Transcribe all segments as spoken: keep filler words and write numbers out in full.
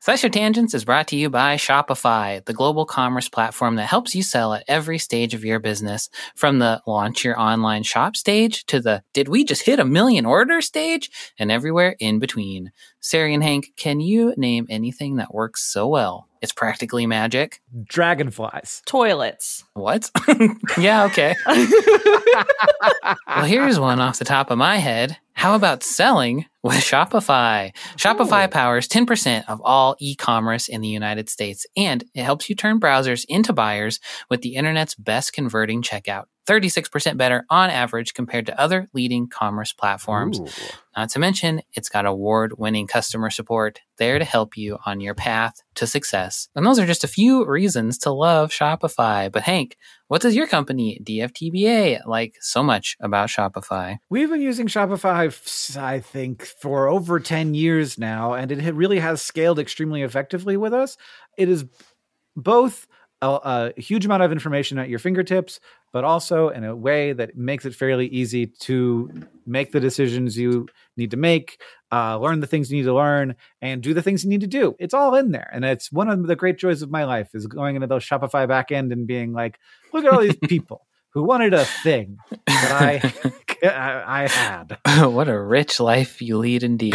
SciShow Tangents is brought to you by Shopify, the global commerce platform that helps you sell at every stage of your business, from the launch your online shop stage to the did we just hit a million orders stage, and everywhere in between. Sari and Hank, can you name anything that works so well it's practically magic? Dragonflies. Toilets. What? Yeah, okay. Well, here's one off the top of my head. How about selling with Shopify? Shopify Ooh. powers ten percent of all e-commerce in the United States, and it helps you turn browsers into buyers with the internet's best converting checkout. thirty-six percent better on average compared to other leading commerce platforms. Ooh. Not to mention, it's got award-winning customer support there to help you on your path to success. And those are just a few reasons to love Shopify. But Hank, what does your company, D F T B A, like so much about Shopify? We've been using Shopify, I think, for over ten years now, and it really has scaled extremely effectively with us. It is both a, a huge amount of information at your fingertips, but also in a way that makes it fairly easy to make the decisions you need to make, uh, learn the things you need to learn, and do the things you need to do. It's all in there. And it's one of the great joys of my life is going into those Shopify backend and being like, look at all these people who wanted a thing that I I, I had. What a rich life you lead indeed.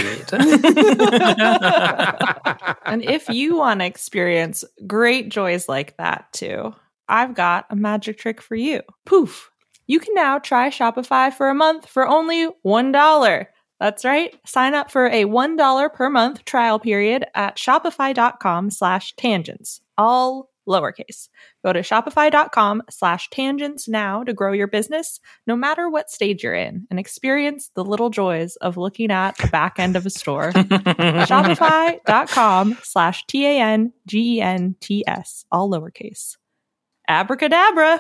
And if you want to experience great joys like that too, I've got a magic trick for you. Poof! You can now try Shopify for a month for only one dollar. That's right. Sign up for a one dollar per month trial period at shopify.com slash tangents. All lowercase. Go to shopify.com slash tangents now to grow your business, no matter what stage you're in, and experience the little joys of looking at the back end of a store. Shopify.com slash T-A-N-G-E-N-T-S. All lowercase. Abracadabra.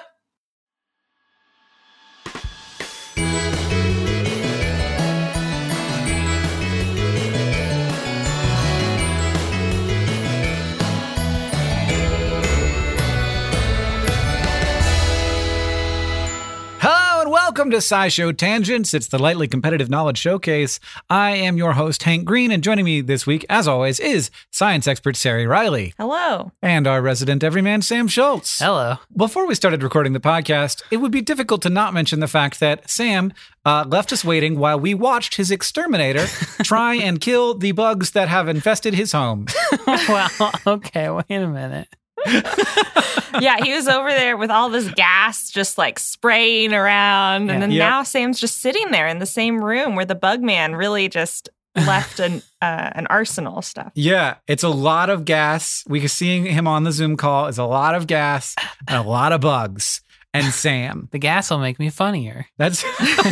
Welcome to SciShow Tangents. It's the lightly competitive knowledge showcase. I am your host, Hank Green, and joining me this week, as always, is science expert Sari Riley. Hello. And our resident everyman, Sam Schultz. Hello. Before we started recording the podcast, it would be difficult to not mention the fact that Sam uh, left us waiting while we watched his exterminator try and kill the bugs that have infested his home. Well, okay, wait a minute. Yeah, he was over there with all this gas just like spraying around. And then Yep. now Sam's just sitting there in the same room where the bug man really just left an uh, an arsenal of stuff. Yeah, it's a lot of gas. We seeing him on the Zoom call is a lot of gas and a lot of bugs. And Sam. The gas will make me funnier. That's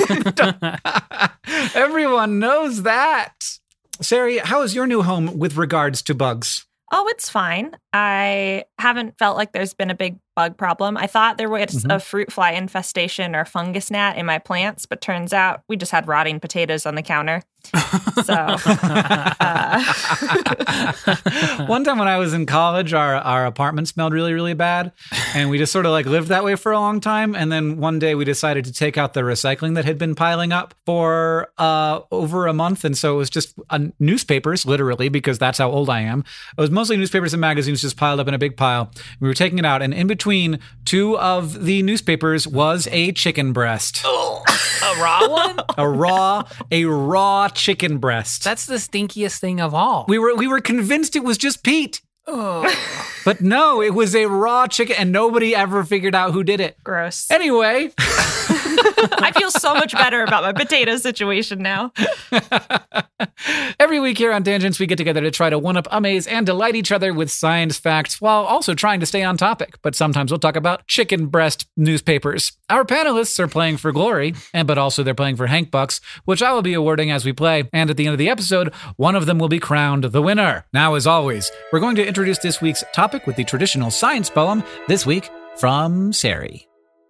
everyone knows that. Sari, how is your new home with regards to bugs? Oh, it's fine. I haven't felt like there's been a big bug problem. I thought there was Mm-hmm. a fruit fly infestation or fungus gnat in my plants, but turns out we just had rotting potatoes on the counter. So, uh, one time when I was in college, our, our apartment smelled really, really bad. And we just sort of like lived that way for a long time. And then one day we decided to take out the recycling that had been piling up for uh, over a month. And so it was just uh, newspapers, literally, because that's how old I am. It was mostly newspapers and magazines just piled up in a big pile. We were taking it out. And in between two of the newspapers was a chicken breast. Oh, a raw one? A raw, a raw chicken breast. That's the stinkiest thing of all. We were we were convinced it was just Pete. Oh. But no, it was a raw chicken and nobody ever figured out who did it. gross. Anyway. I feel so much better about my potato situation now. Every week here on Tangents, we get together to try to one-up, amaze, and delight each other with science facts while also trying to stay on topic. But sometimes we'll talk about chicken breast newspapers. Our panelists are playing for glory, and but also they're playing for Hank Bucks, which I will be awarding as we play. And at the end of the episode, one of them will be crowned the winner. Now, as always, we're going to introduce this week's topic with the traditional science poem, this week from Sari.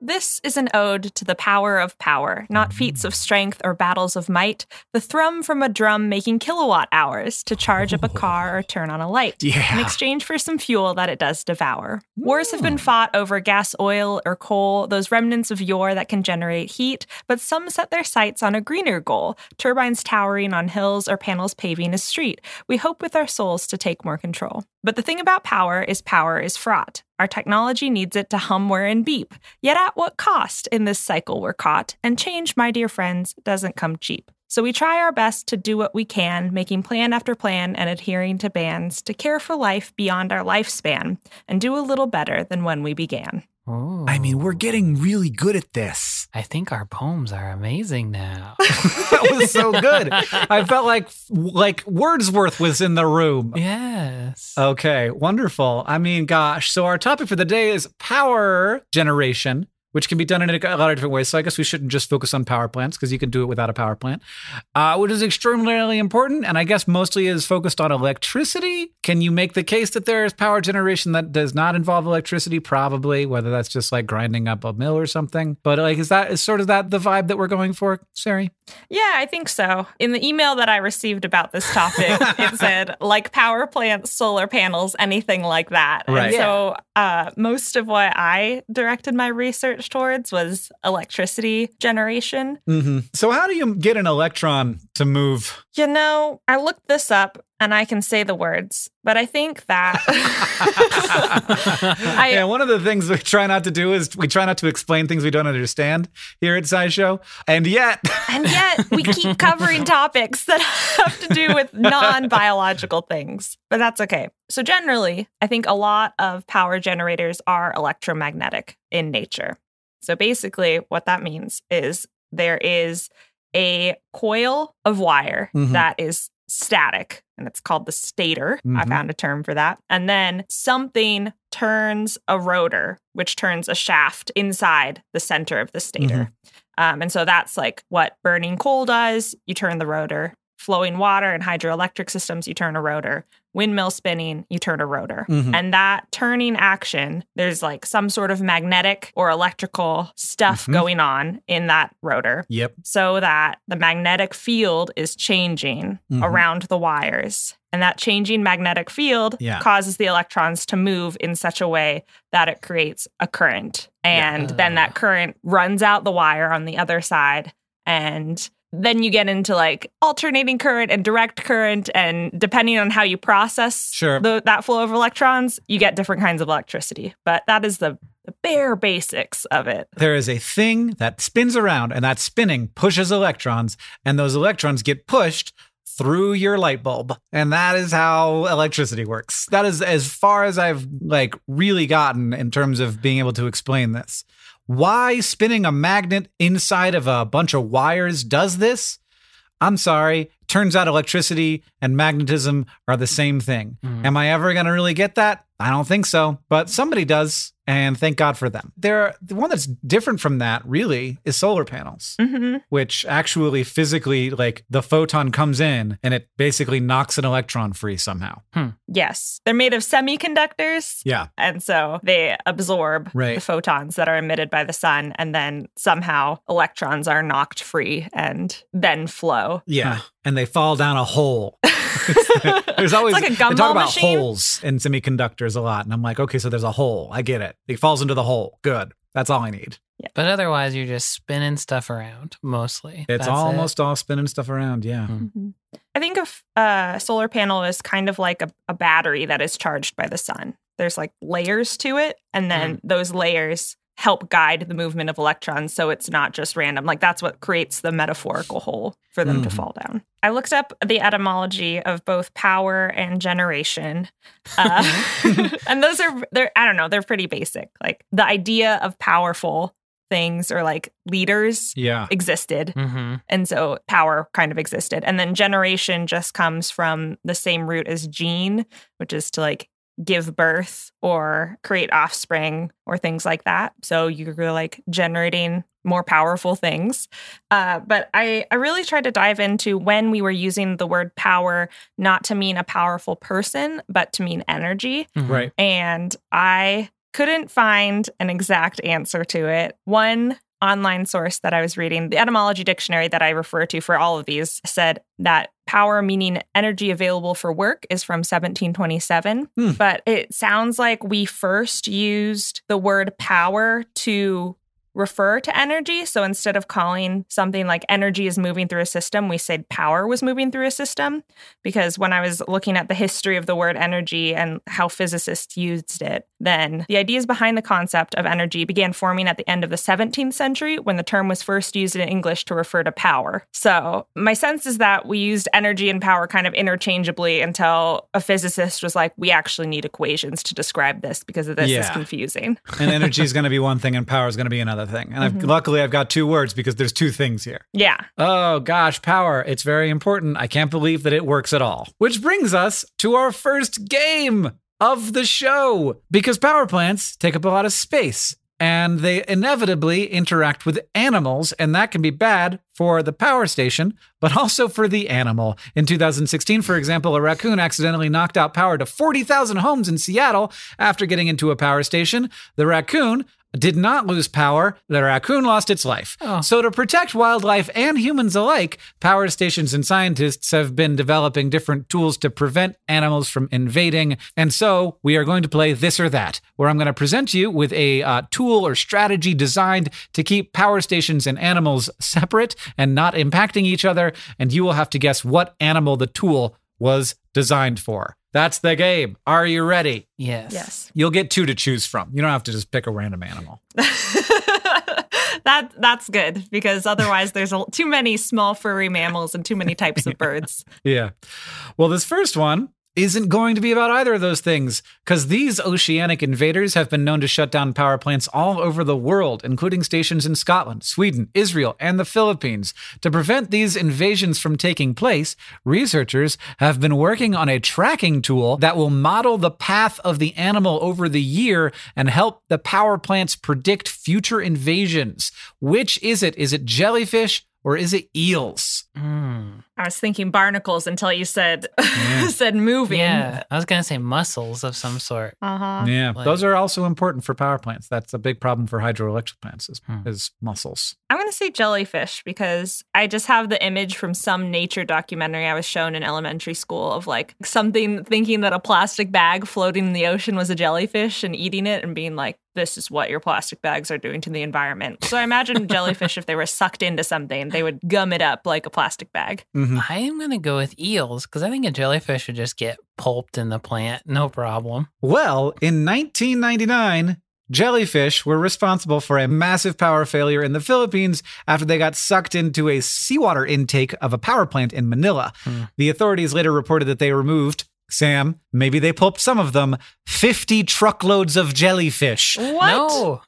This is an ode to the power of power, not feats of strength or battles of might, the thrum from a drum making kilowatt hours to charge up a car or turn on a light, Yeah. in exchange for some fuel that it does devour. Wars have been fought over gas, oil, or coal, those remnants of yore that can generate heat, but some set their sights on a greener goal, turbines towering on hills or panels paving a street. We hope with our souls to take more control. But the thing about power is power is fraught. Our technology needs it to hum, whir, and beep. Yet at what cost in this cycle we're caught? And change, my dear friends, doesn't come cheap. So we try our best to do what we can, making plan after plan and adhering to bans to care for life beyond our lifespan and do a little better than when we began. Ooh. I mean, we're getting really good at this. I think our poems are amazing now. That was so good. I felt like like Wordsworth was in the room. Yes. Okay, wonderful. I mean, gosh. So our topic for the day is power generation, which can be done in a lot of different ways. So I guess we shouldn't just focus on power plants because you can do it without a power plant, uh, which is extraordinarily important. And I guess mostly is focused on electricity. Can you make the case that there is power generation that does not involve electricity? Probably, whether that's just like grinding up a mill or something. But like, is that is sort of that the vibe that we're going for, Sari? Yeah, I think so. In the email that I received about this topic, it said, like power plants, solar panels, anything like that. Right. And so uh, most of what I directed my research towards was electricity generation. Mm-hmm. So how do you get an electron to move? You know, I looked this up and I can say the words, but I think that I, yeah, one of the things we try not to do is we try not to explain things we don't understand here at SciShow. And yet... and yet we keep covering topics that have to do with non-biological things, but that's okay. So generally, I think a lot of power generators are electromagnetic in nature. So basically what that means is there is a coil of wire Mhm. that is static, and it's called the stator. I Mhm. found a term for that. And then something turns a rotor, which turns a shaft inside the center of the stator. Um, and so that's like what burning coal does. You turn the rotor. Flowing water and hydroelectric systems, you turn a rotor. Windmill spinning, you turn a rotor. Mhm. And that turning action, there's like some sort of magnetic or electrical stuff Mhm. going on in that rotor, Yep. so that the magnetic field is changing Mhm. around the wires. And that changing magnetic field Yeah. causes the electrons to move in such a way that it creates a current. And Yeah. then that current runs out the wire on the other side. And then you get into like alternating current and direct current. And depending on how you process Sure. the, that flow of electrons, you get different kinds of electricity. But that is the, the bare basics of it. There is a thing that spins around, and that spinning pushes electrons, and those electrons get pushed through your light bulb. And that is how electricity works. That is as far as I've like really gotten in terms of being able to explain this. Why spinning a magnet inside of a bunch of wires does this? I'm sorry. Turns out electricity and magnetism are the same thing. Mhm. Am I ever going to really get that? I don't think so, but somebody does, and thank God for them. There, the one that's different from that really is solar panels, Mm-hmm. which actually physically, like the photon comes in and it basically knocks an electron free somehow. Yes. They're made of semiconductors. Yeah. And so they absorb Right. the photons that are emitted by the sun, and then somehow electrons are knocked free and then flow. Yeah. And they fall down a hole. There's always It's like a they talk gumball about machine. holes in semiconductors a lot, and I'm like, okay, so there's a hole. I get it. It falls into the hole. Good. That's all I need. But otherwise, you're just spinning stuff around mostly. It's That's almost all spinning stuff around. Yeah. Mm. I think of a solar panel as kind of like a, a battery that is charged by the sun. There's like layers to it, and then those layers help guide the movement of electrons, so it's not just random. Like that's what creates the metaphorical hole for them to Mhm. fall down. I looked up the etymology of both power and generation, uh, and those are they're I don't know they're pretty basic. Like the idea of powerful things or like leaders Yeah. existed. Mm-hmm. And so power kind of existed. And then generation just comes from the same root as gene, which is to like give birth or create offspring or things like that. So you're like generating more powerful things. Uh, but I, I really tried to dive into when we were using the word power, not to mean a powerful person, but to mean energy. Mm-hmm. Right. And I couldn't find an exact answer to it. One online source that I was reading, the etymology dictionary that I refer to for all of these, said that power, meaning energy available for work, is from seventeen twenty-seven. Hmm. But it sounds like we first used the word power to refer to energy. So instead of calling something like energy is moving through a system, we said power was moving through a system. Because when I was looking at the history of the word energy and how physicists used it, then the ideas behind the concept of energy began forming at the end of the seventeenth century when the term was first used in English to refer to power. So my sense is that we used energy and power kind of interchangeably until a physicist was like, we actually need equations to describe this because this Yeah. is confusing. And energy is going to be one thing and power is going to be another thing. And I've, Mhm. luckily, I've got two words because there's two things here. Yeah. Oh gosh, power. It's very important. I can't believe that it works at all. Which brings us to our first game of the show. Because power plants take up a lot of space and they inevitably interact with animals, and that can be bad for the power station, but also for the animal. In two thousand sixteen, for example, a raccoon accidentally knocked out power to forty thousand homes in Seattle after getting into a power station. The raccoon did not lose power. The raccoon lost its life. Oh. So to protect wildlife and humans alike, power stations and scientists have been developing different tools to prevent animals from invading. And so we are going to play This or That, where I'm going to present you with a uh, tool or strategy designed to keep power stations and animals separate and not impacting each other. And you will have to guess what animal the tool was designed for. That's the game. Are you ready? Yes. Yes. You'll get two to choose from. You don't have to just pick a random animal. that that's good because otherwise there's a, too many small furry mammals and too many types of birds. Yeah. Well, this first one isn't going to be about either of those things because these oceanic invaders have been known to shut down power plants all over the world, including stations in Scotland, Sweden, Israel, and the Philippines. To prevent these invasions from taking place, researchers have been working on a tracking tool that will model the path of the animal over the year and help the power plants predict future invasions. Which is it? Is it jellyfish or is it eels? Mm. I was thinking barnacles until you said Yeah. said moving. Yeah. I was going to say mussels of some sort. Uh-huh. Yeah, Like- those are also important for power plants. That's a big problem for hydroelectric plants is, Hmm. is mussels. I'm going to say jellyfish because I just have the image from some nature documentary I was shown in elementary school of like something thinking that a plastic bag floating in the ocean was a jellyfish and eating it and being like, this is what your plastic bags are doing to the environment. So I imagine jellyfish, if they were sucked into something, they would gum it up like a plastic bag. Mm-hmm. I am going to go with eels because I think a jellyfish would just get pulped in the plant. No problem. Well, in nineteen ninety-nine, jellyfish were responsible for a massive power failure in the Philippines after they got sucked into a seawater intake of a power plant in Manila. Hmm. The authorities later reported that they removed, Sam, maybe they pulped some of them, fifty truckloads of jellyfish. What? No.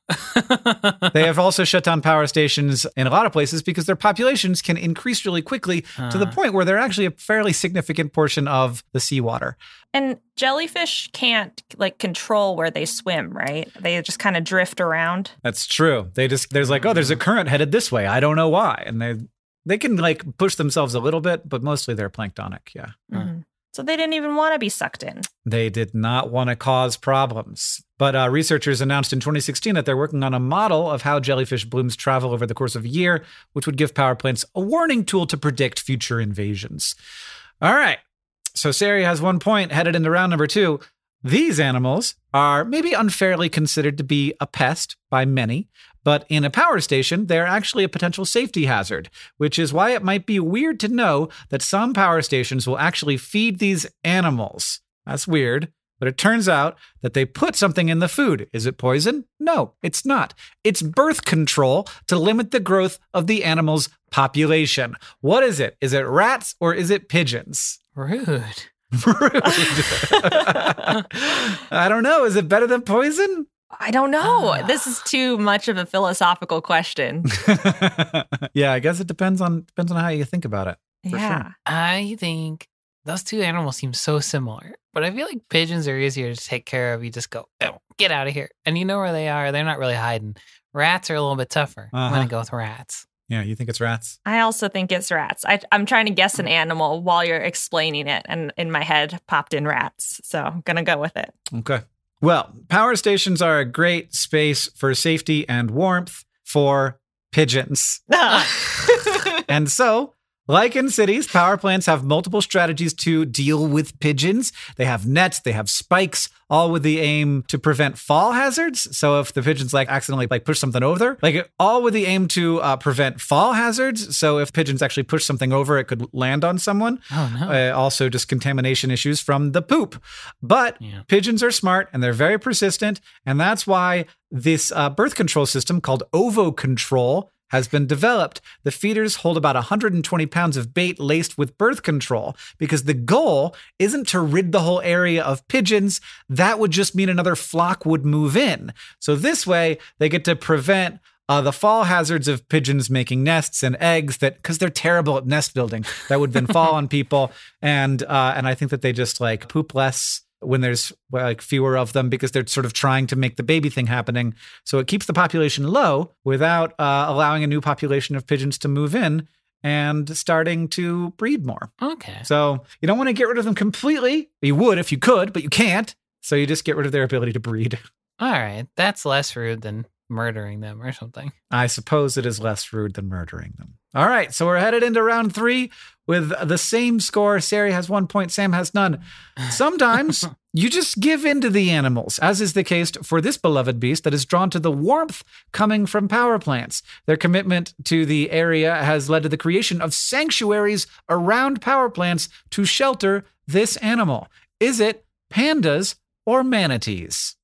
They have also shut down power stations in a lot of places because their populations can increase really quickly to the Uh. point where they're actually a fairly significant portion of the seawater. And jellyfish can't like control where they swim, right? They just kind of drift around. That's true. They just there's like, oh, there's a current headed this way. I don't know why. And they they can like push themselves a little bit, but mostly they're planktonic, yeah. Huh. Mhm. So they didn't even want to be sucked in. They did not want to cause problems. But uh, researchers announced in twenty sixteen that they're working on a model of how jellyfish blooms travel over the course of a year, which would give power plants a warning tool to predict future invasions. All right. So Sari has one point headed into round number two. These animals are maybe unfairly considered to be a pest by many, but in a power station, they're actually a potential safety hazard, which is why it might be weird to know that some power stations will actually feed these animals. That's weird, but it turns out that they put something in the food. Is it poison? No, it's not. It's birth control to limit the growth of the animal's population. What is it? Is it rats or is it pigeons? Rude. Rude. I don't know. Is it better than poison? I don't know. Ah. This is too much of a philosophical question. Yeah, I guess it depends on depends on how you think about it. For yeah. sure. I think those two animals seem so similar, but I feel like pigeons are easier to take care of. You just go, oh, get out of here. And you know where they are. They're not really hiding. Rats are a little bit tougher. I'm Uh-huh. going to go with rats. Yeah, you think it's rats? I also think it's rats. I, I'm trying to guess an animal while you're explaining it, and in my head popped in rats. So I'm going to go with it. Okay. Well, power stations are a great space for safety and warmth for pigeons. And so, like in cities, power plants have multiple strategies to deal with pigeons. They have nets, they have spikes, all with the aim to prevent fall hazards. So if the pigeons like accidentally like push something over, like all with the aim to uh, prevent fall hazards. So if pigeons actually push something over, it could land on someone. Oh, no. Uh, also just contamination issues from the poop. But Yeah. pigeons are smart and they're very persistent. And that's why this uh, birth control system called ovocontrol has been developed. The feeders hold about one hundred twenty pounds of bait laced with birth control because the goal isn't to rid the whole area of pigeons. That would just mean another flock would move in. So this way, they get to prevent uh, the fall hazards of pigeons making nests and eggs that, because they're terrible at nest building, that would then fall on people. And uh, and I think that they just like poop less when there's like fewer of them because they're sort of trying to make the baby thing happening. So it keeps the population low without uh, allowing a new population of pigeons to move in and starting to breed more. Okay. So you don't want to get rid of them completely. You would if you could, but you can't. So you just get rid of their ability to breed. All right. That's less rude than murdering them or something. I suppose it is less rude than murdering them. All right, so we're headed into round three with the same score. Sari has one point, Sam has none. Sometimes you just give in to the animals, as is the case for this beloved beast that is drawn to the warmth coming from power plants. Their commitment to the area has led to the creation of sanctuaries around power plants to shelter this animal. Is it pandas or manatees?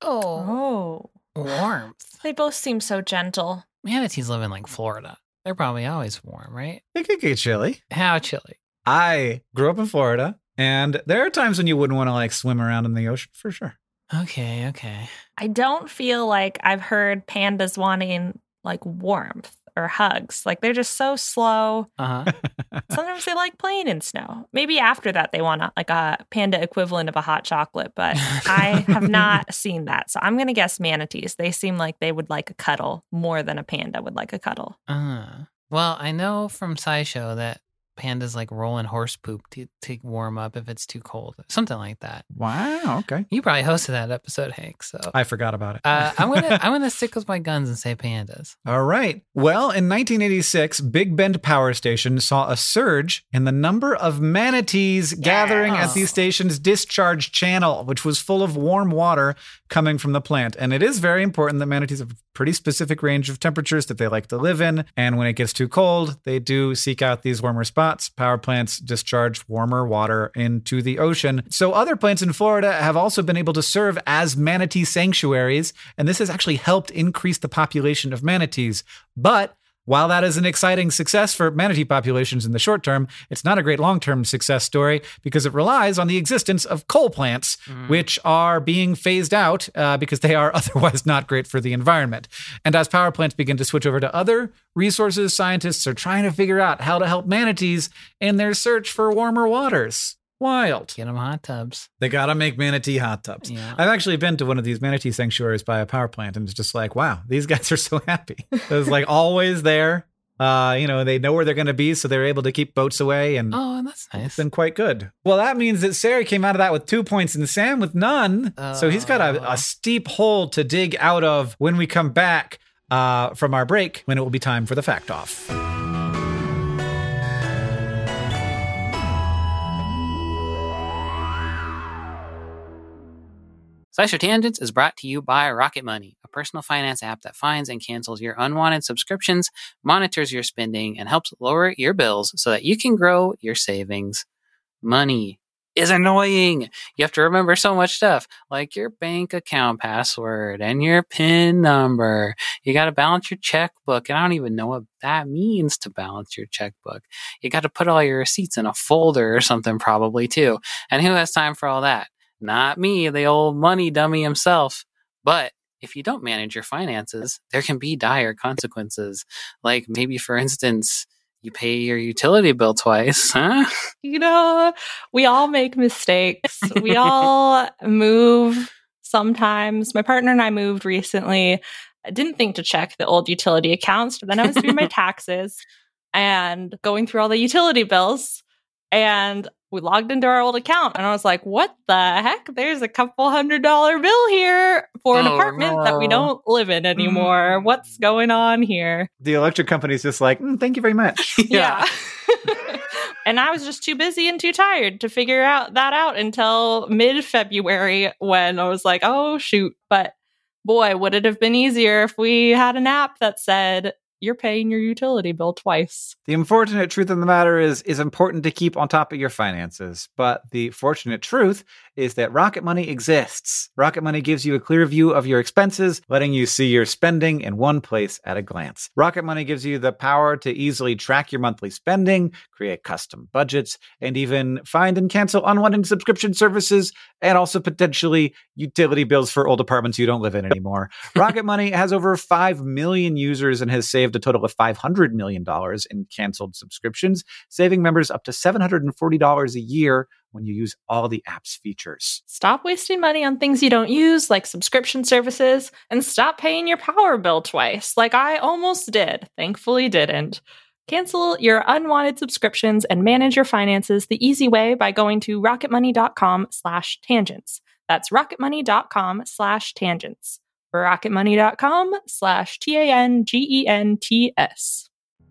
Oh. Oh. Warmth. They both seem so gentle. Manatees live in like Florida. They're probably always warm, right? It could get chilly. How chilly? I grew up in Florida, and there are times when you wouldn't want to like swim around in the ocean for sure. Okay, okay. I don't feel like I've heard pandas wanting like warmth or hugs. Like they're just so slow. Uh-huh. Sometimes they like playing in snow. Maybe after that they want a, like a panda equivalent of a hot chocolate, but I have not seen that. So I'm going to guess manatees. They seem like they would like a cuddle more than a panda would like a cuddle. Uh, well, I know from SciShow that pandas like roll in horse poop to, to warm up if it's too cold. Something like that. Wow, okay. You probably hosted that episode, Hank. So I forgot about it. uh, I'm gonna I'm gonna stick with my guns and say pandas. All right. Well, in nineteen eighty-six, Big Bend Power Station saw a surge in the number of manatees gathering at the station's discharge channel, which was full of warm water coming from the plant. And it is very important that manatees have a pretty specific range of temperatures that they like to live in. And when it gets too cold, they do seek out these warmer spots. Power plants discharge warmer water into the ocean. So other plants in Florida have also been able to serve as manatee sanctuaries. And this has actually helped increase the population of manatees. But while that is an exciting success for manatee populations in the short term, it's not a great long-term success story because it relies on the existence of coal plants, mm. which are being phased out uh, because they are otherwise not great for the environment. And as power plants begin to switch over to other resources, scientists are trying to figure out how to help manatees in their search for warmer waters. Wild. Get them hot tubs. They got to make manatee hot tubs. Yeah. I've actually been to one of these manatee sanctuaries by a power plant, and it's just like, wow, these guys are so happy. It was like always there. Uh, you know, they know where they're going to be, so they're able to keep boats away. And oh, that's nice. It's been quite good. Well, that means that Sari came out of that with two points and Sam with none. Uh, so he's got a, a steep hole to dig out of when we come back uh, from our break, when it will be time for the Fact Off. SciShow Tangents is brought to you by Rocket Money, a personal finance app that finds and cancels your unwanted subscriptions, monitors your spending, and helps lower your bills so that you can grow your savings. Money is annoying. You have to remember so much stuff, like your bank account password and your PIN number. You got to balance your checkbook, and I don't even know what that means to balance your checkbook. You got to put all your receipts in a folder or something probably too. And who has time for all that? Not me, the old money dummy himself. But if you don't manage your finances, there can be dire consequences. Like maybe, for instance, you pay your utility bill twice, huh? You know, we all make mistakes. We all move sometimes. My partner and I moved recently. I didn't think to check the old utility accounts, but then I was doing my taxes and going through all the utility bills. And we logged into our old account and I was like, what the heck? There's a couple hundred dollar bill here for an Oh, apartment no. that we don't live in anymore. Mm. What's going on here? The electric company's just like, mm, thank you very much. Yeah. And I was just too busy and too tired to figure out that out until mid-February when I was like, oh, shoot. But boy, would it have been easier if we had an app that said, you're paying your utility bill twice. The unfortunate truth of the matter is, it's important to keep on top of your finances. But the fortunate truth is that Rocket Money exists. Rocket Money gives you a clear view of your expenses, letting you see your spending in one place at a glance. Rocket Money gives you the power to easily track your monthly spending, create custom budgets, and even find and cancel unwanted subscription services, and also potentially utility bills for old apartments you don't live in anymore. Rocket Money has over five million users and has saved a total of five hundred million dollars in canceled subscriptions, saving members up to seven hundred forty dollars a year when you use all the app's features. Stop wasting money on things you don't use, like subscription services, and stop paying your power bill twice, like I almost did. Thankfully didn't. Cancel your unwanted subscriptions and manage your finances the easy way by going to rocketmoney.com slash tangents. That's rocketmoney.com slash tangents. rocketmoney.com slash T A N G E N T S.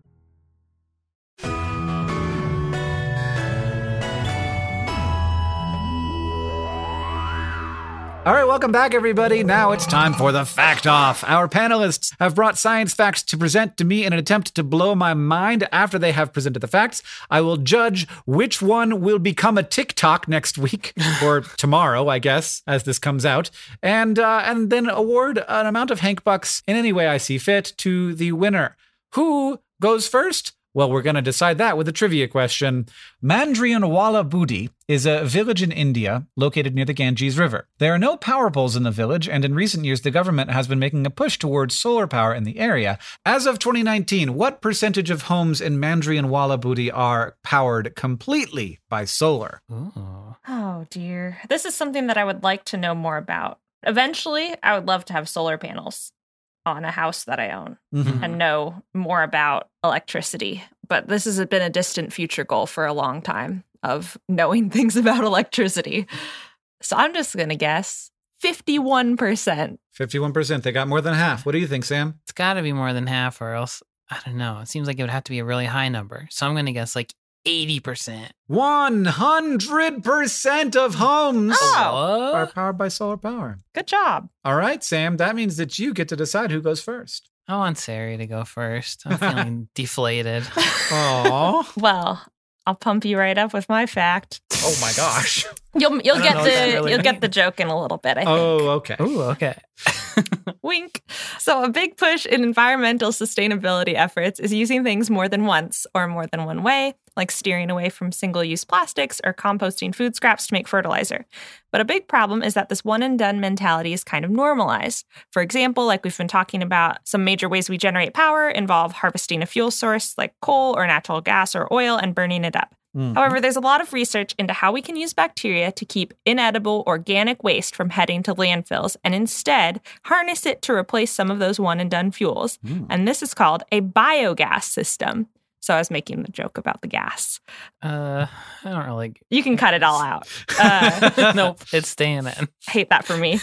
All right, welcome back, everybody. Now it's time for the Fact Off. Our panelists have brought science facts to present to me in an attempt to blow my mind. After they have presented the facts, I will judge which one will become a TikTok next week, or tomorrow, I guess, as this comes out, and uh, and then award an amount of Hank Bucks in any way I see fit to the winner. Who goes first? Well, we're going to decide that with a trivia question. Mandrianwala Budi is a village in India located near the Ganges River. There are no power poles in the village, and in recent years, the government has been making a push towards solar power in the area. As of twenty nineteen, what percentage of homes in Mandrianwala Budi are powered completely by solar? Ooh. Oh, dear. This is something that I would like to know more about. Eventually, I would love to have solar panels on a house that I own Mhm. and know more about electricity. But this has been a distant future goal for a long time of knowing things about electricity. So I'm just going to guess fifty-one percent. fifty-one percent. They got more than half. What do you think, Sam? It's got to be more than half, or else, I don't know. It seems like it would have to be a really high number. So I'm going to guess like eighty percent. one hundred percent of homes Oh. are powered by solar power. Good job. All right, Sam, that means that you get to decide who goes first. I want Sari to go first. I'm feeling deflated. Oh, Well, I'll pump you right up with my fact. oh my gosh. You'll you'll I don't get know what the that really you'll get means. the joke in a little bit, I think. Oh, okay. Ooh, okay. Wink. So, a big push in environmental sustainability efforts is using things more than once or more than one way, like steering away from single use plastics or composting food scraps to make fertilizer. But a big problem is that this one and done mentality is kind of normalized. For example, like we've been talking about, some major ways we generate power involve harvesting a fuel source like coal or natural gas or oil and burning it up. Mm. However, there's a lot of research into how we can use bacteria to keep inedible organic waste from heading to landfills and instead harness it to replace some of those one and done fuels. Mm. And this is called a biogas system. So I was making the joke about the gas. Uh, I don't really. You can cut it all out. Uh, Nope, it's staying in. hate that for me.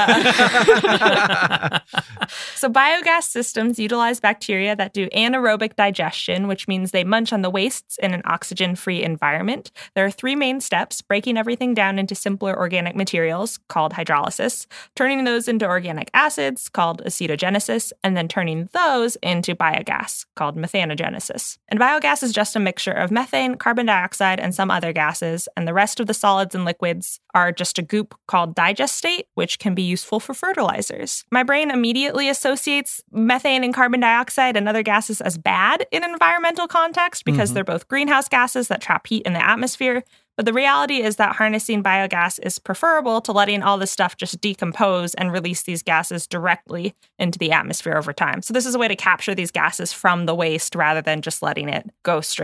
Uh, so biogas systems utilize bacteria that do anaerobic digestion, which means they munch on the wastes in an oxygen-free environment. There are three main steps: breaking everything down into simpler organic materials, called hydrolysis, turning those into organic acids, called acetogenesis, and then turning those into biogas, called methanogenesis. And biogas is just a mixture of methane, carbon dioxide, and some other gases, and the rest of the solids and liquids are just a goop called digestate, which can be useful for fertilizers. My brain immediately associates methane and carbon dioxide and other gases as bad in an environmental context because Mhm. they're both greenhouse gases that trap heat in the atmosphere. But the reality is that harnessing biogas is preferable to letting all this stuff just decompose and release these gases directly into the atmosphere over time. So this is a way to capture these gases from the waste rather than just letting it go straight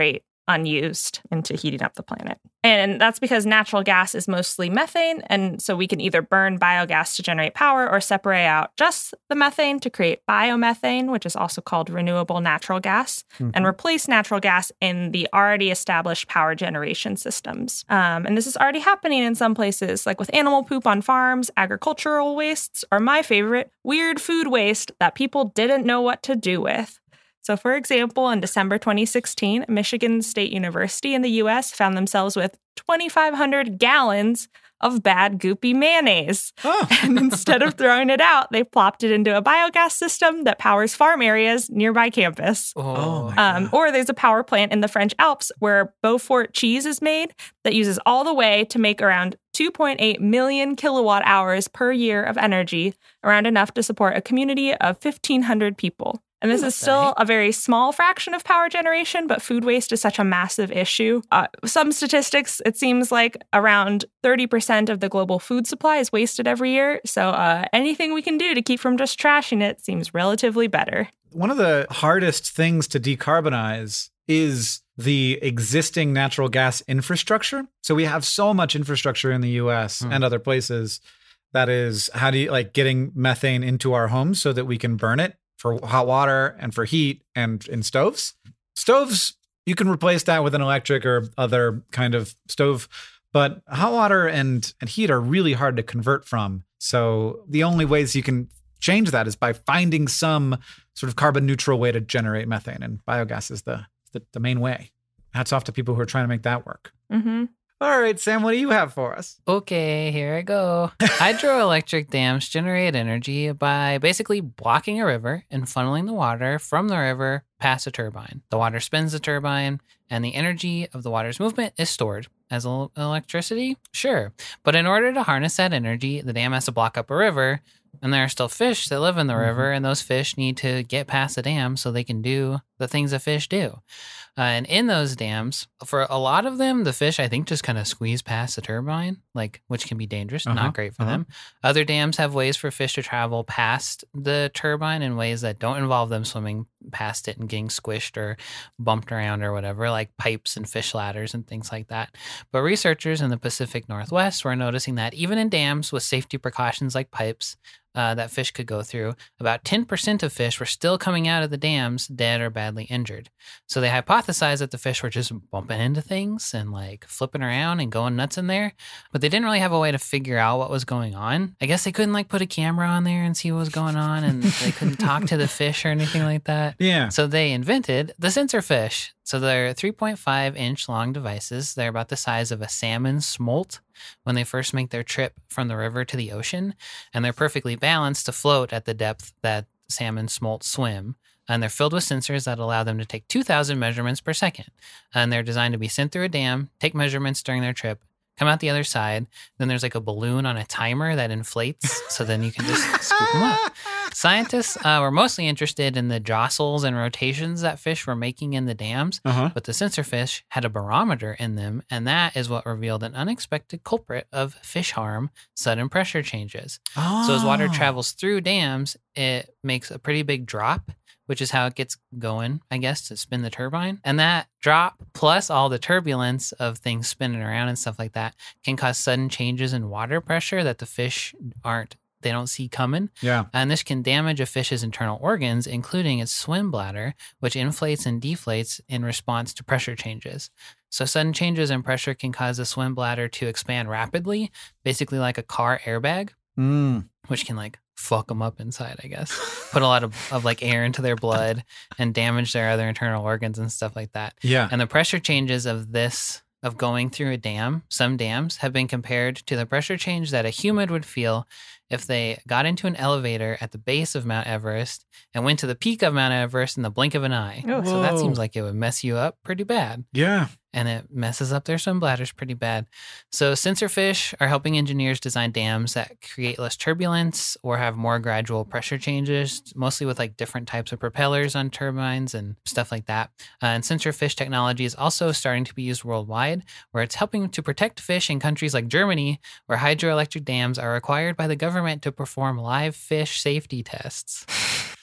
unused into heating up the planet. And that's because natural gas is mostly methane. And so we can either burn biogas to generate power or separate out just the methane to create biomethane, which is also called renewable natural gas, mm-hmm. and replace natural gas in the already established power generation systems. Um, and this is already happening in some places, like with animal poop on farms, agricultural wastes, or my favorite, weird food waste that people didn't know what to do with. So, for example, in December twenty sixteen, Michigan State University in the U S found themselves with twenty-five hundred gallons of bad, goopy mayonnaise. Oh. And instead of throwing it out, they plopped it into a biogas system that powers farm areas nearby campus. Oh, um, or there's a power plant in the French Alps where Beaufort cheese is made that uses all the whey to make around two point eight million kilowatt hours per year of energy, around enough to support a community of fifteen hundred people. And this is still a very small fraction of power generation, but food waste is such a massive issue. Uh, some statistics, it seems like around thirty percent of the global food supply is wasted every year. So uh, anything we can do to keep from just trashing it seems relatively better. One of the hardest things to decarbonize is the existing natural gas infrastructure. So we have so much infrastructure in the U S mm. and other places that is, how do you like getting methane into our homes so that we can burn it for hot water and for heat and in stoves. Stoves, you can replace that with an electric or other kind of stove, but hot water and, and heat are really hard to convert from. So the only ways you can change that is by finding some sort of carbon neutral way to generate methane, and biogas is the, the, the main way. Hats off to people who are trying to make that work. Mm-hmm. All right, Sam, what do you have for us? Okay, here I go. Hydroelectric dams generate energy by basically blocking a river and funneling the water from the river past a turbine. The water spins the turbine, and the energy of the water's movement is stored as el- electricity? Sure. But in order to harness that energy, the dam has to block up a river, and there are still fish that live in the mm-hmm. river, and those fish need to get past the dam so they can do the things that fish do. Uh, and in those dams, for a lot of them, the fish, I think, just kind of squeeze past the turbine, like, which can be dangerous, uh-huh, not great for uh-huh. them. Other dams have ways for fish to travel past the turbine in ways that don't involve them swimming past it and getting squished or bumped around or whatever, like pipes and fish ladders and things like that. But researchers in the Pacific Northwest were noticing that even in dams with safety precautions like pipes, Uh, that fish could go through, about ten percent of fish were still coming out of the dams dead or badly injured. So they hypothesized that the fish were just bumping into things and like flipping around and going nuts in there, but they didn't really have a way to figure out what was going on. I guess they couldn't like put a camera on there and see what was going on, and they couldn't talk to the fish or anything like that. Yeah. So they invented the sensor fish. So they're three point five inch long devices. They're about the size of a salmon smolt when they first make their trip from the river to the ocean, and they're perfectly balanced to float at the depth that salmon smolt swim. And they're filled with sensors that allow them to take two thousand measurements per second. And they're designed to be sent through a dam, take measurements during their trip, come out the other side. Then there's like a balloon on a timer that inflates, so then you can just scoop them up. Scientists uh, were mostly interested in the jostles and rotations that fish were making in the dams, uh-huh. but the sensor fish had a barometer in them, and that is what revealed an unexpected culprit of fish harm: sudden pressure changes. Oh. So as water travels through dams, it makes a pretty big drop, which is how it gets going, I guess, to spin the turbine. And that drop, plus all the turbulence of things spinning around and stuff like that, can cause sudden changes in water pressure that the fish aren't they don't see coming. Yeah. And this can damage a fish's internal organs, including its swim bladder, which inflates and deflates in response to pressure changes. So sudden changes in pressure can cause the swim bladder to expand rapidly, basically like a car airbag, mm. which can like fuck them up inside, I guess. Put a lot of, of like air into their blood and damage their other internal organs and stuff like that. Yeah. And the pressure changes of this of going through a dam, some dams have been compared to the pressure change that a human would feel if they got into an elevator at the base of Mount Everest and went to the peak of Mount Everest in the blink of an eye. Oh, so that seems like it would mess you up pretty bad. Yeah. And it messes up their swim bladders pretty bad. So sensor fish are helping engineers design dams that create less turbulence or have more gradual pressure changes, mostly with like different types of propellers on turbines and stuff like that. Uh, and sensor fish technology is also starting to be used worldwide, where it's helping to protect fish in countries like Germany, where hydroelectric dams are required by the government to perform live fish safety tests.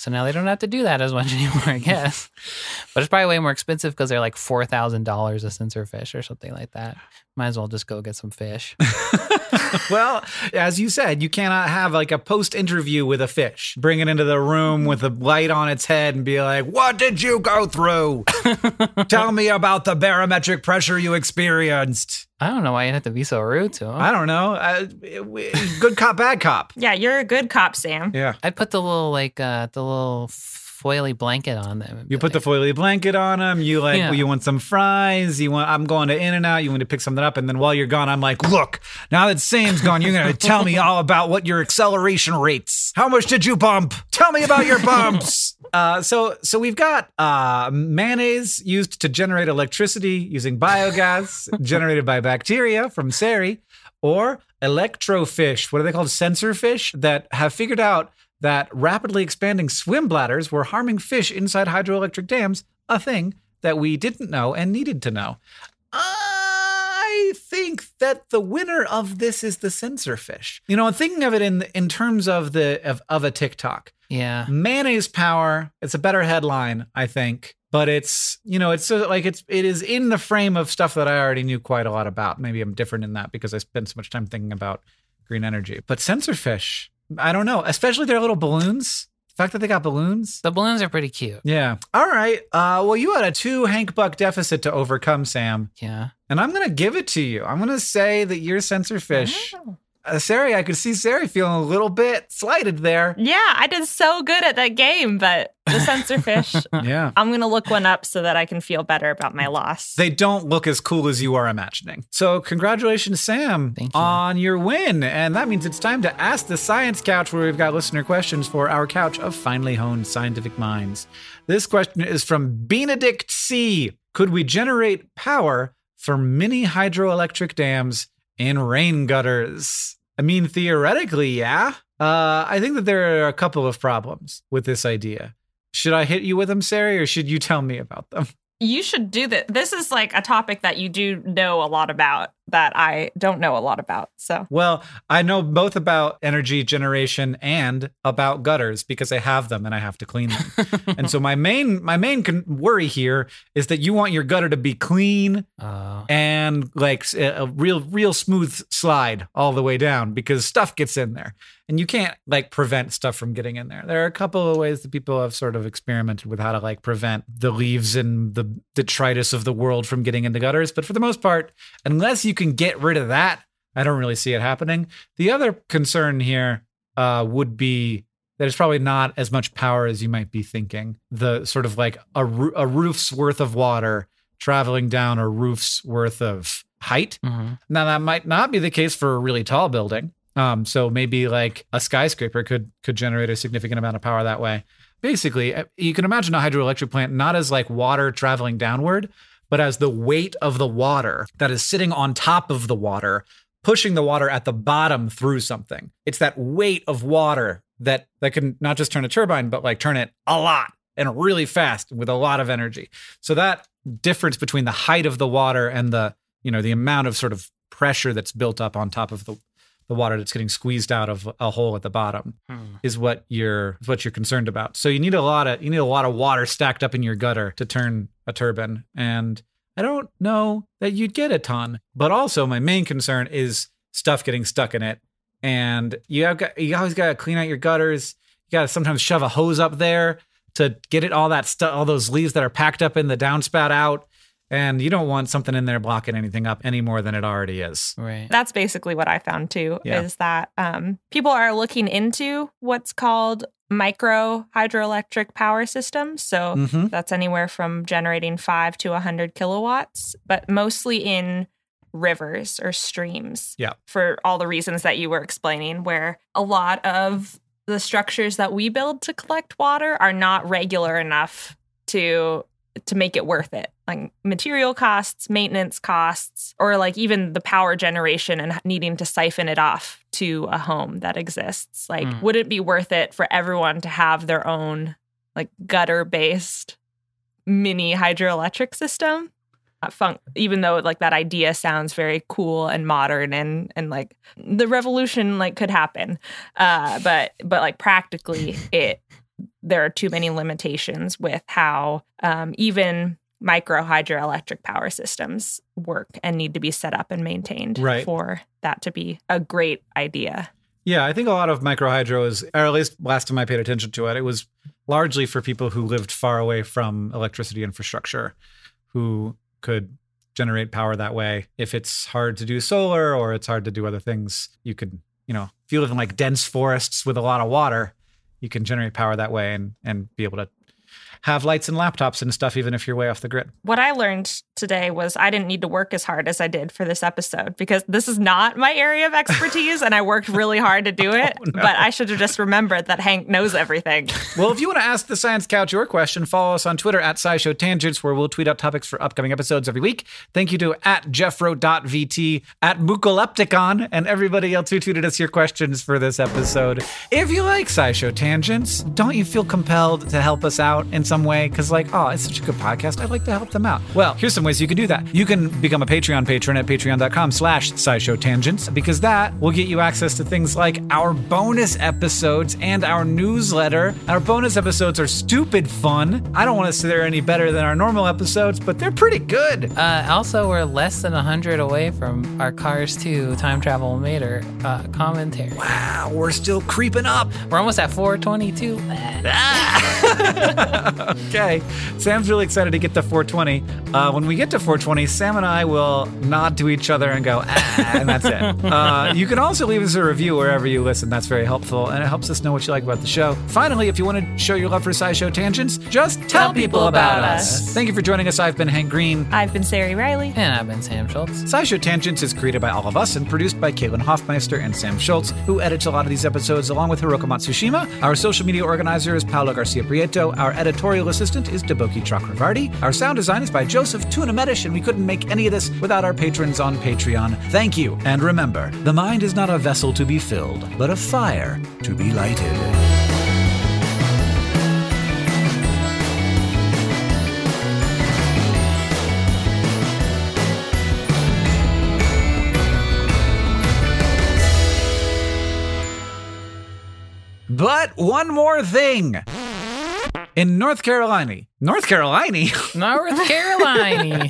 So now they don't have to do that as much anymore, I guess. But it's probably way more expensive because they're like four thousand dollars a sensor fish or something like that. Might as well just go get some fish. Well, as you said, you cannot have like a post interview with a fish. Bring it into the room with a light on its head and be like, what did you go through? Tell me about the barometric pressure you experienced. I don't know why you have to be so rude to them. I don't know. Uh, good cop, bad cop. Yeah, you're a good cop, Sam. Yeah. I'd put the little like uh, the little foily blanket on them. You put the foily blanket on them. You like, Yeah. you want some fries. You want, I'm going to In-N-Out. You want to pick something up. And then while you're gone, I'm like, look, now that Sam's gone, you're going to tell me all about what your acceleration rates. How much did you bump? Tell me about your bumps. uh, so, so we've got uh, mayonnaise used to generate electricity using biogas generated by bacteria from Sari, or electrofish. What are they called? Sensor fish that have figured out that rapidly expanding swim bladders were harming fish inside hydroelectric dams, a thing that we didn't know and needed to know. I think that the winner of this is the sensor fish. You know, I'm thinking of it in in terms of the of, of a TikTok. Yeah. Mayonnaise power, it's a better headline, I think. But it's, you know, it's so, like it's it is in the frame of stuff that I already knew quite a lot about. Maybe I'm different in that because I spent so much time thinking about green energy. But sensor fish, I don't know, especially their little balloons. The fact that they got balloons. The balloons are pretty cute. Yeah. All right. Uh, well, you had a two Hank Buck deficit to overcome, Sam. Yeah. And I'm going to give it to you. I'm going to say that you're sensor fish. Oh. Uh, Sari, I could see Sari feeling a little bit slighted there. Yeah, I did so good at that game, but the sensor fish, Yeah. I'm going to look one up so that I can feel better about my loss. They don't look as cool as you are imagining. So congratulations, Sam, Thank you. on your win. And that means it's time to Ask the Science Couch, where we've got listener questions for our couch of finely honed scientific minds. This question is from Benedict C. Could we generate power for mini hydroelectric dams in rain gutters? I mean, theoretically, yeah. Uh, I think that there are a couple of problems with this idea. Should I hit you with them, Sari, or should you tell me about them? You should do that. This is like a topic that you do know a lot about that I don't know a lot about. So, Well, I know both about energy generation and about gutters because I have them and I have to clean them. And so my main my main con- worry here is that you want your gutter to be clean Uh, and like s- a real real smooth slide all the way down, because stuff gets in there and you can't like prevent stuff from getting in there. There are a couple of ways that people have sort of experimented with how to like prevent the leaves and the detritus of the world from getting into gutters, but for the most part, unless you can get rid of that, I don't really see it happening. The other concern here uh, would be that it's probably not as much power as you might be thinking. The sort of like a, roo- a roof's worth of water traveling down a roof's worth of height. mhm. Now, that might not be the case for a really tall building. Um, so maybe like a skyscraper could could generate a significant amount of power that way. Basically, uh, you can imagine a hydroelectric plant not as like water traveling downward, but as the weight of the water that is sitting on top of the water, pushing the water at the bottom through something. It's that weight of water that that can not just turn a turbine, but like turn it a lot and really fast with a lot of energy. So that difference between the height of the water and the, you know, the amount of sort of pressure that's built up on top of the the water that's getting squeezed out of a hole at the bottom Hmm. is what you're is what you're concerned about. So you need a lot of you need a lot of water stacked up in your gutter to turn a turbine. And I don't know that you'd get a ton. But also my main concern is stuff getting stuck in it. And you have got you always gotta clean out your gutters. You gotta sometimes shove a hose up there to get it all that stuff, all those leaves that are packed up in the downspout out. And you don't want something in there blocking anything up any more than it already is. Right. that's basically what I found too, Yeah. is that um, people are looking into what's called micro hydroelectric power systems. So Mm-hmm. that's anywhere from generating five to one hundred kilowatts, but mostly in rivers or streams. Yeah. For all the reasons that you were explaining, where a lot of the structures that we build to collect water are not regular enough to to make it worth it. Like material costs, maintenance costs, or like even the power generation and needing to siphon it off to a home that exists. Like, Mm. would it be worth it for everyone to have their own like gutter-based mini hydroelectric system? Uh, Fun- even though like that idea sounds very cool and modern and and like the revolution like could happen, uh, but but like practically it there are too many limitations with how um, even micro hydroelectric power systems work and need to be set up and maintained Right. for that to be a great idea. Yeah, I think a lot of microhydro is, or at least last time I paid attention to it, it was largely for people who lived far away from electricity infrastructure, who could generate power that way. If it's hard to do solar or it's hard to do other things, you could, you know, if you live in like dense forests with a lot of water, you can generate power that way and, and be able to have lights and laptops and stuff, even if you're way off the grid. What I learned today was I didn't need to work as hard as I did for this episode because this is not my area of expertise and I worked really hard to do it, Oh, no. but I should have just remembered that Hank knows everything. Well, if you want to ask the Science Couch your question, follow us on Twitter at SciShow Tangents, where we'll tweet out topics for upcoming episodes every week. Thank you to at Jeffro dot V T, at Mucolepticon, and everybody else who tweeted us your questions for this episode. If you like SciShow Tangents, don't you feel compelled to help us out in some way? Because like, oh, it's such a good podcast. I'd like to help them out. Well, here's some ways you can do that. You can become a Patreon patron at patreon.com slash SciShow Tangents, because that will get you access to things like our bonus episodes and our newsletter. Our bonus episodes are stupid fun. I don't want to say they're any better than our normal episodes, but they're pretty good. Uh, also, we're less than one hundred away from our Cars two Time Travel Mater uh, commentary. Wow, we're still creeping up. We're almost at four twenty-two. Okay, Sam's really excited to get to four twenty. Uh, when we get to four twenty, Sam and I will nod to each other and go, ah, and that's it. Uh, you can also leave us a review wherever you listen. That's very helpful, and it helps us know what you like about the show. Finally, if you want to show your love for SciShow Tangents, just tell, Tell people about us. Thank you for joining us. I've been Hank Green. I've been Sari Riley. And I've been Sam Schultz. SciShow Tangents is created by all of us and produced by Caitlin Hoffmeister and Sam Schultz, who edits a lot of these episodes along with Hiroko Matsushima. Our social media organizer is Paolo Garcia Prieto. Our editorial assistant is Deboki Chakravarti. Our sound design is by Joseph Tunamedish, and we couldn't make any of this without our patrons on Patreon. Thank you. And remember, the mind is not a vessel to be filled, but a fire to be lighted. But one more thing. In North Carolina, North Carolina, North Carolina.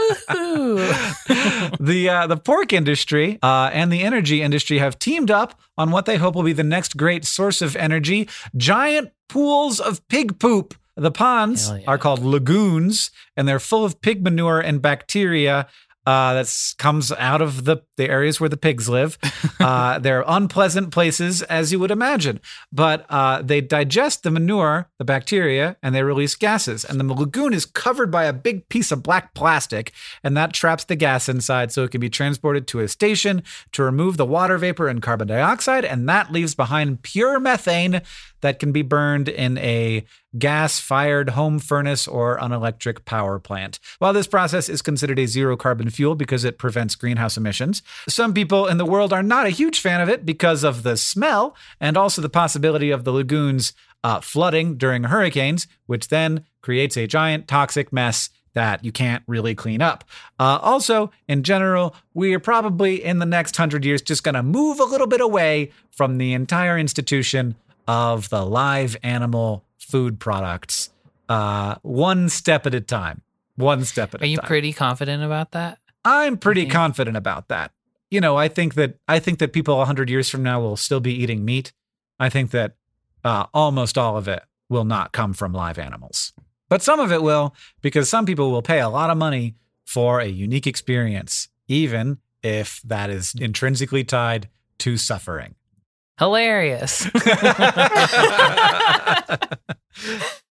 Woohoo! the uh, the pork industry uh, and the energy industry have teamed up on what they hope will be the next great source of energy: giant pools of pig poop. The ponds Hell yeah. are called lagoons, and they're full of pig manure and bacteria. Uh, that comes out of the, the areas where the pigs live. Uh, they're unpleasant places, as you would imagine. But uh, they digest the manure, the bacteria, and they release gases. And the lagoon is covered by a big piece of black plastic, and that traps the gas inside so it can be transported to a station to remove the water vapor and carbon dioxide, and that leaves behind pure methane that can be burned in a gas-fired home furnace or an electric power plant. While this process is considered a zero-carbon fuel because it prevents greenhouse emissions, some people in the world are not a huge fan of it because of the smell and also the possibility of the lagoons uh, flooding during hurricanes, which then creates a giant toxic mess that you can't really clean up. Uh, also, in general, we are probably in the next hundred years just going to move a little bit away from the entire institution of the live animal food products, uh, one step at a time. One step at Are a you time. pretty confident about that? I'm pretty Okay. confident about that. You know, I think that I think that people a hundred years from now will still be eating meat. I think that uh, almost all of it will not come from live animals, but some of it will, because some people will pay a lot of money for a unique experience, even if that is intrinsically tied to suffering. Hilarious.